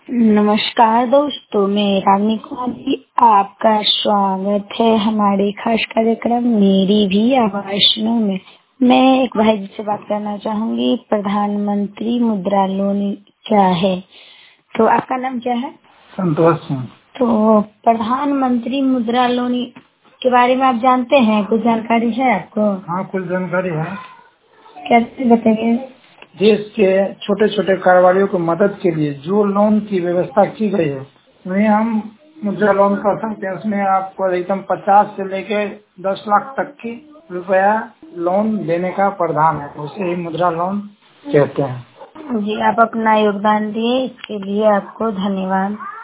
नमस्कार दोस्तों, मैं रानी कुमारी। आपका स्वागत है हमारे खास कार्यक्रम मेरी भी आवाज सुनो में। मैं एक भाई जी से बात करना चाहूंगी। प्रधानमंत्री मुद्रा लोन क्या है? तो आपका नाम क्या है? संतोष सिंह। तो प्रधानमंत्री मुद्रा लोन के बारे में आप जानते हैं? कुछ जानकारी है आपको? हाँ, कुछ जानकारी है। कैसे बताइए? देश के छोटे छोटे कारोबारियों को मदद के लिए जो लोन की व्यवस्था की गई है उन्हें हम मुद्रा लोन कर सकते हैं। उसमें आपको अधिकतम 50 से लेकर 10 लाख तक की रुपया लोन देने का प्रावधान है। उसे ही मुद्रा लोन कहते हैं। जी, आप अपना योगदान दिए, इसके लिए आपको धन्यवाद।